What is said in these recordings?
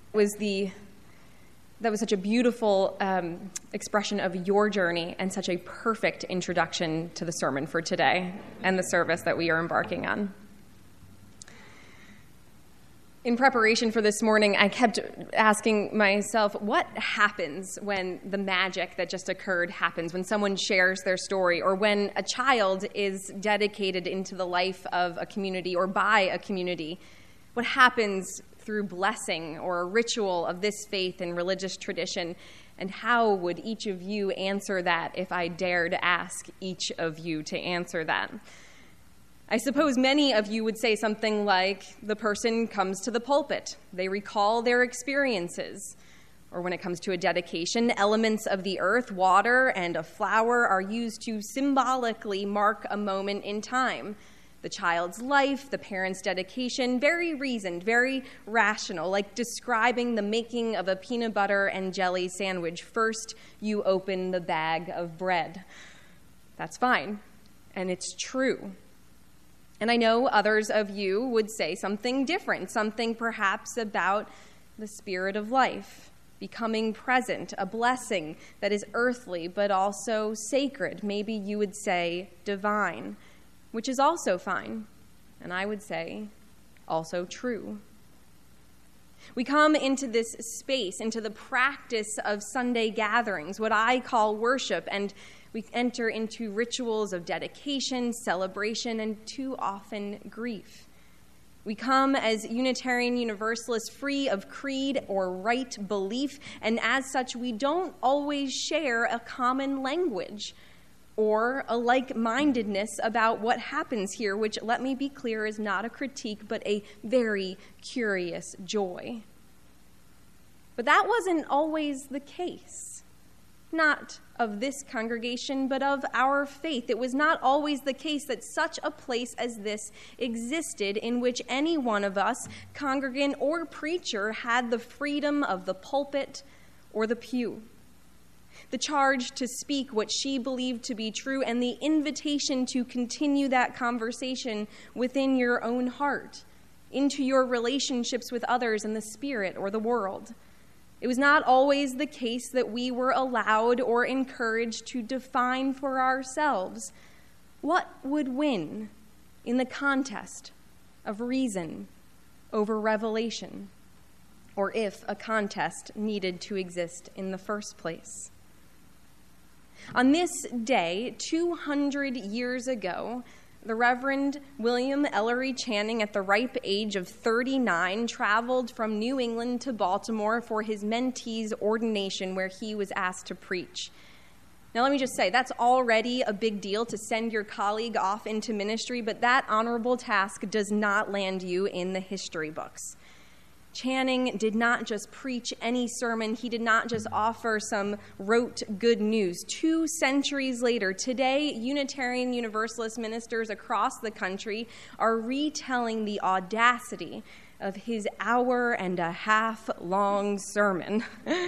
That was such a beautiful expression of your journey and such a perfect introduction to the sermon for today and the service that we are embarking on. In preparation for this morning, I kept asking myself, what happens when the magic that just occurred happens, when someone shares their story, or when a child is dedicated into the life of a community or by a community? What happens through blessing or a ritual of this faith and religious tradition? And how would each of you answer that if I dared ask each of you to answer that? I suppose many of you would say something like, the person comes to the pulpit, they recall their experiences. Or when it comes to a dedication, elements of the earth, water, and a flower are used to symbolically mark a moment in time. The child's life, the parent's dedication, very reasoned, very rational, like describing the making of a peanut butter and jelly sandwich. First, you open the bag of bread. That's fine, and it's true. And I know others of you would say something different, something perhaps about the spirit of life, becoming present, a blessing that is earthly but also sacred. Maybe you would say divine, which is also fine, and I would say also true. We come into this space, into the practice of Sunday gatherings, what I call worship, and we enter into rituals of dedication, celebration, and too often grief. We come as Unitarian Universalists free of creed or right belief, and as such, we don't always share a common language or a like-mindedness about what happens here, which, let me be clear, is not a critique, but a very curious joy. But that wasn't always the case. Not of this congregation, but of our faith. It was not always the case that such a place as this existed in which any one of us, congregant or preacher, had the freedom of the pulpit or the pew. The charge to speak what she believed to be true, and the invitation to continue that conversation within your own heart, into your relationships with others and the spirit or the world. It was not always the case that we were allowed or encouraged to define for ourselves what would win in the contest of reason over revelation, or if a contest needed to exist in the first place. On this day, 200 years ago, the Reverend William Ellery Channing, at the ripe age of 39, traveled from New England to Baltimore for his mentee's ordination, where he was asked to preach. Now, let me just say, that's already a big deal to send your colleague off into ministry, but that honorable task does not land you in the history books. Channing did not just preach any sermon. He did not just offer some rote good news. 2 centuries later, today, Unitarian Universalist ministers across the country are retelling the audacity of his hour-and-a-half-long sermon.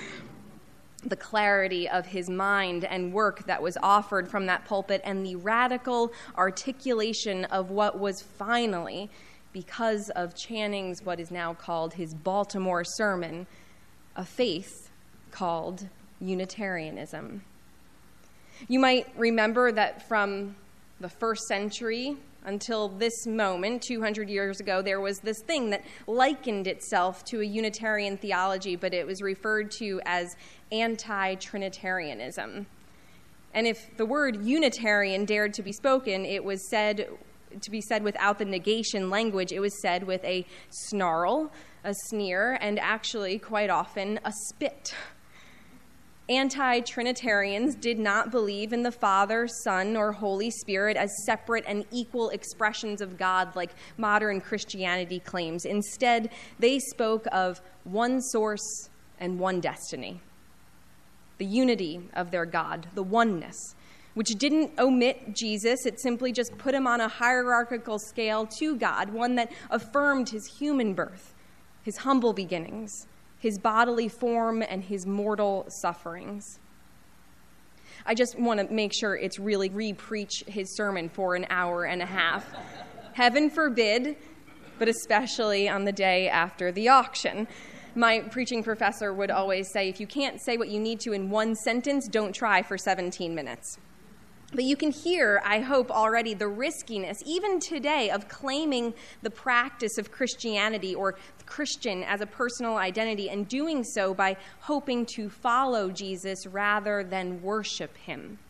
The clarity of his mind and work that was offered from that pulpit, and the radical articulation of what was finally, because of Channing's, what is now called his Baltimore sermon, a faith called Unitarianism. You might remember that from the first century until this moment, 200 years ago, there was this thing that likened itself to a Unitarian theology, but it was referred to as anti-Trinitarianism. And if the word Unitarian dared to be spoken, it was said to be said without the negation language. It was said with a snarl, a sneer, and actually, quite often, a spit. Anti-Trinitarians did not believe in the Father, Son, or Holy Spirit as separate and equal expressions of God like modern Christianity claims. Instead, they spoke of one source and one destiny. The unity of their God, the oneness, which didn't omit Jesus. It simply just put him on a hierarchical scale to God, one that affirmed his human birth, his humble beginnings, his bodily form, and his mortal sufferings. I just want to make sure it's really re-preach his sermon for an hour and a half. Heaven forbid, but especially on the day after the auction. My preaching professor would always say, if you can't say what you need to in one sentence, don't try for 17 minutes. But you can hear, I hope already, the riskiness, even today, of claiming the practice of Christianity or Christian as a personal identity, and doing so by hoping to follow Jesus rather than worship him.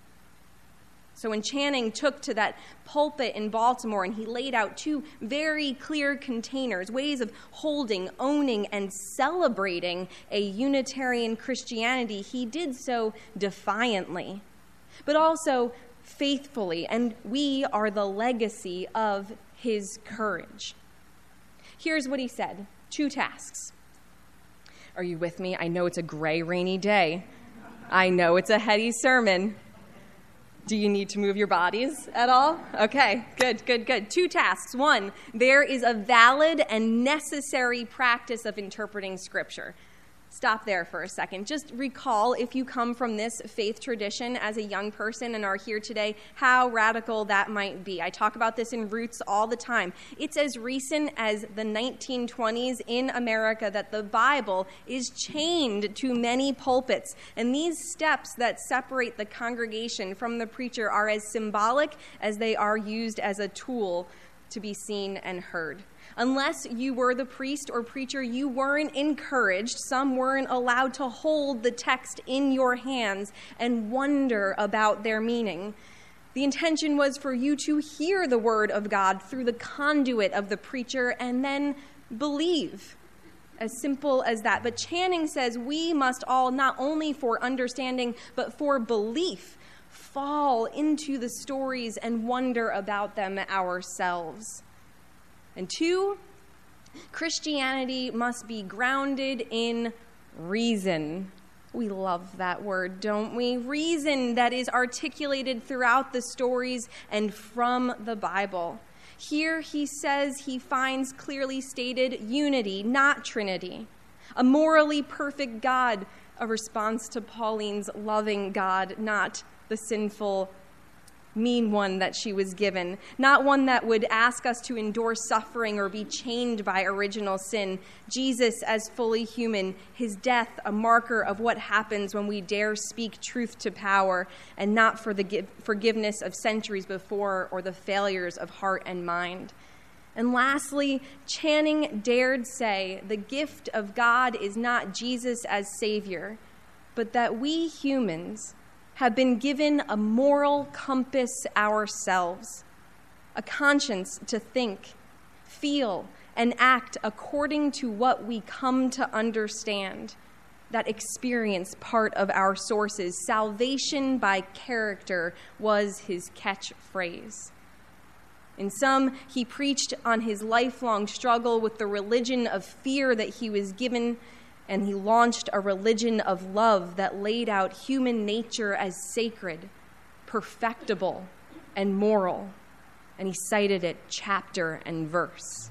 So when Channing took to that pulpit in Baltimore and he laid out two very clear containers, ways of holding, owning, and celebrating a Unitarian Christianity, he did so defiantly, but also faithfully, and we are the legacy of his courage. Here's what he said, 2 tasks. Are you with me? I know it's a gray, rainy day. I know it's a heady sermon. Do you need to move your bodies at all? Okay, good. 2 tasks. 1, there is a valid and necessary practice of interpreting Scripture. Stop there for a second. Just recall, if you come from this faith tradition as a young person and are here today, how radical that might be. I talk about this in Roots all the time. It's as recent as the 1920s in America that the Bible is chained to many pulpits. And these steps that separate the congregation from the preacher are as symbolic as they are used as a tool to be seen and heard. Unless you were the priest or preacher, you weren't encouraged, some weren't allowed to hold the text in your hands and wonder about their meaning. The intention was for you to hear the word of God through the conduit of the preacher and then believe. As simple as that. But Channing says we must all, not only for understanding, but for belief, fall into the stories and wonder about them ourselves. And 2, Christianity must be grounded in reason. We love that word, don't we? Reason that is articulated throughout the stories and from the Bible. Here he says he finds clearly stated unity, not Trinity. A morally perfect God, a response to Pauline's loving God, not the sinful mean one that she was given, not one that would ask us to endure suffering or be chained by original sin. Jesus as fully human, his death a marker of what happens when we dare speak truth to power, and not for the forgiveness of centuries before or the failures of heart and mind. And lastly, Channing dared say the gift of God is not Jesus as Savior, but that we humans have been given a moral compass ourselves, a conscience to think, feel, and act according to what we come to understand, that experience part of our sources. Salvation by character was his catchphrase. In some, he preached on his lifelong struggle with the religion of fear that he was given, and he launched a religion of love that laid out human nature as sacred, perfectible, and moral. And he cited it chapter and verse.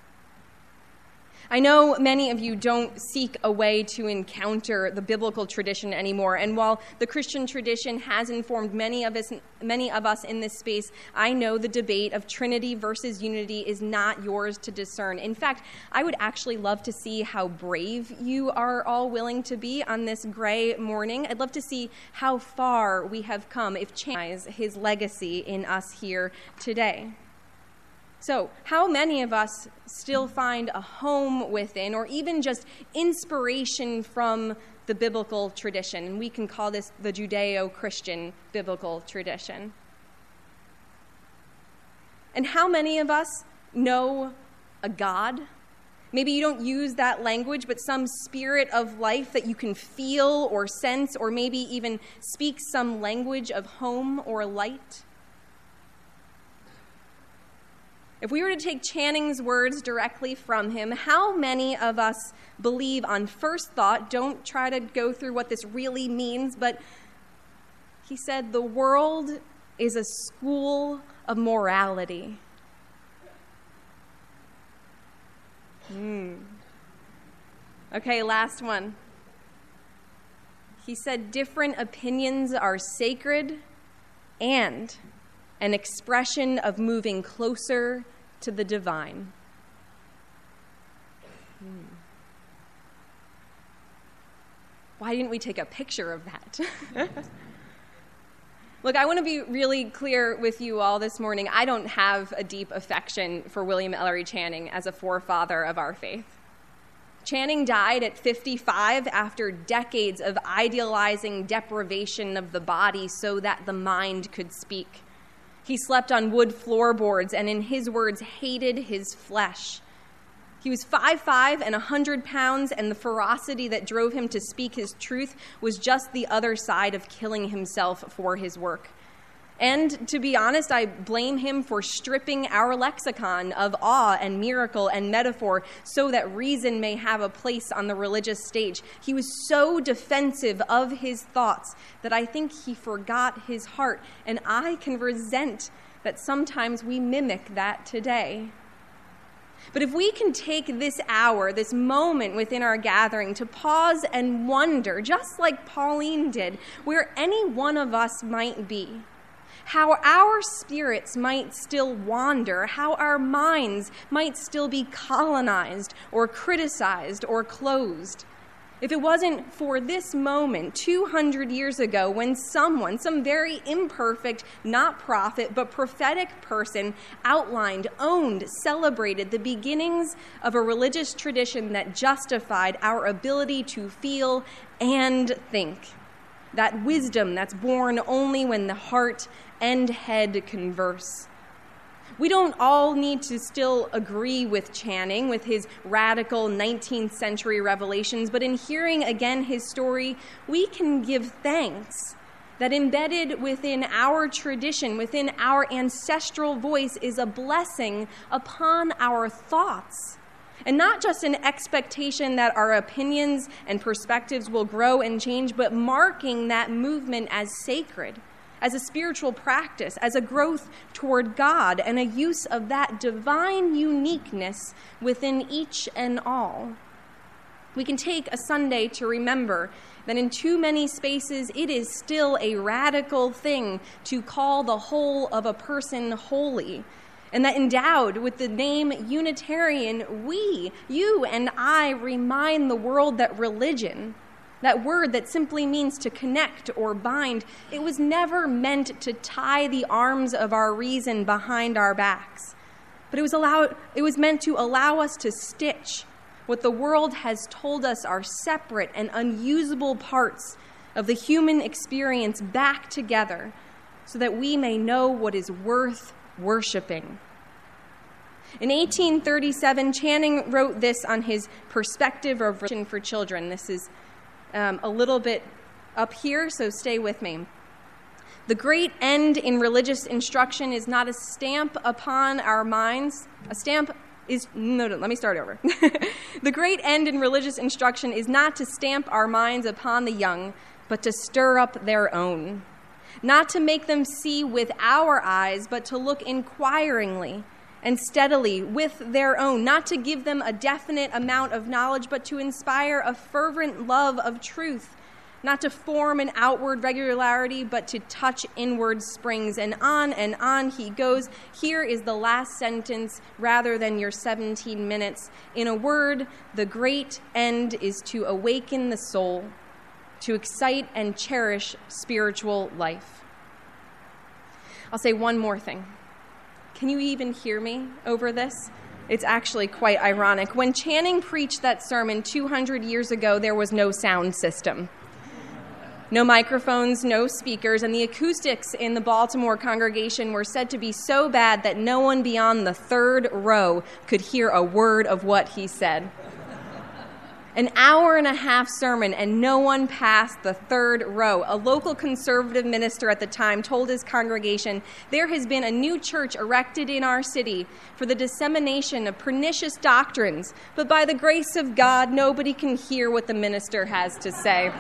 I know many of you don't seek a way to encounter the biblical tradition anymore, and while the Christian tradition has informed many of us in this space, I know the debate of Trinity versus unity is not yours to discern. In fact, I would actually love to see how brave you are all willing to be on this gray morning. I'd love to see how far we have come if Channing his legacy in us here today. So, how many of us still find a home within, or even just inspiration from the biblical tradition? And we can call this the Judeo-Christian biblical tradition. And how many of us know a God? Maybe you don't use that language, but some spirit of life that you can feel or sense, or maybe even speak some language of home or light. If we were to take Channing's words directly from him, how many of us believe on first thought, don't try to go through what this really means, but he said, the world is a school of morality. Okay, last one. He said, different opinions are sacred and an expression of moving closer to the divine. Why didn't we take a picture of that? Look, I want to be really clear with you all this morning. I don't have a deep affection for William Ellery Channing as a forefather of our faith. Channing died at 55 after decades of idealizing deprivation of the body so that the mind could speak. He slept on wood floorboards and, in his words, hated his flesh. He was 5'5" and 100 pounds, and the ferocity that drove him to speak his truth was just the other side of killing himself for his work. And to be honest, I blame him for stripping our lexicon of awe and miracle and metaphor so that reason may have a place on the religious stage. He was so defensive of his thoughts that I think he forgot his heart, and I can resent that sometimes we mimic that today. But if we can take this hour, this moment within our gathering to pause and wonder, just like Pauline did, where any one of us might be, how our spirits might still wander, how our minds might still be colonized or criticized or closed. If it wasn't for this moment 200 years ago when someone, some very imperfect, not prophet, but prophetic person outlined, owned, celebrated the beginnings of a religious tradition that justified our ability to feel and think. That wisdom that's born only when the heart and head converse. We don't all need to still agree with Channing, with his radical 19th century revelations, but in hearing again his story, we can give thanks that embedded within our tradition, within our ancestral voice, is a blessing upon our thoughts. And not just an expectation that our opinions and perspectives will grow and change, but marking that movement as sacred, as a spiritual practice, as a growth toward God, and a use of that divine uniqueness within each and all. We can take a Sunday to remember that in too many spaces it is still a radical thing to call the whole of a person holy, and that endowed with the name Unitarian, we, you and I, remind the world that religion, that word that simply means to connect or bind, it was never meant to tie the arms of our reason behind our backs. But it was meant to allow us to stitch what the world has told us are separate and unusable parts of the human experience back together so that we may know what is worth worshiping. In 1837, Channing wrote this on his Perspective of Religion for Children. This is a little bit up here, so stay with me. The great end in religious instruction is not a stamp upon our minds. Let me start over. The great end in religious instruction is not to stamp our minds upon the young, but to stir up their own. Not to make them see with our eyes, but to look inquiringly and steadily with their own, not to give them a definite amount of knowledge, but to inspire a fervent love of truth, not to form an outward regularity, but to touch inward springs. And on he goes. Here is the last sentence rather than your 17 minutes. In a word, the great end is to awaken the soul, to excite and cherish spiritual life. I'll say one more thing. Can you even hear me over this? It's actually quite ironic. When Channing preached that sermon 200 years ago, there was no sound system. No microphones, no speakers, and the acoustics in the Baltimore congregation were said to be so bad that no one beyond the third row could hear a word of what he said. An hour-and-a-half sermon, and no one passed the third row. A local conservative minister at the time told his congregation, "There has been a new church erected in our city for the dissemination of pernicious doctrines, but by the grace of God, nobody can hear what the minister has to say."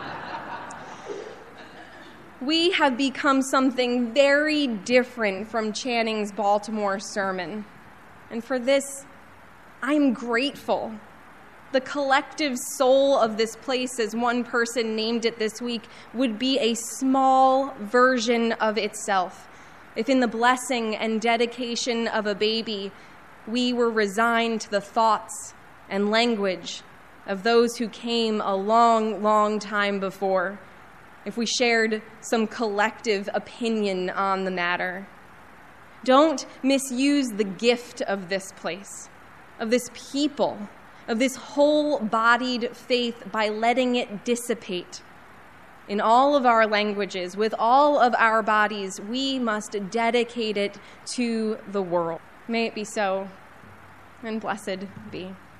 We have become something very different from Channing's Baltimore sermon. And for this, I'm grateful. The collective soul of this place, as one person named it this week, would be a small version of itself if in the blessing and dedication of a baby, we were resigned to the thoughts and language of those who came a long, long time before, if we shared some collective opinion on the matter. Don't misuse the gift of this place, of this people, of this whole-bodied faith by letting it dissipate. In all of our languages, with all of our bodies, we must dedicate it to the world. May it be so, and blessed be.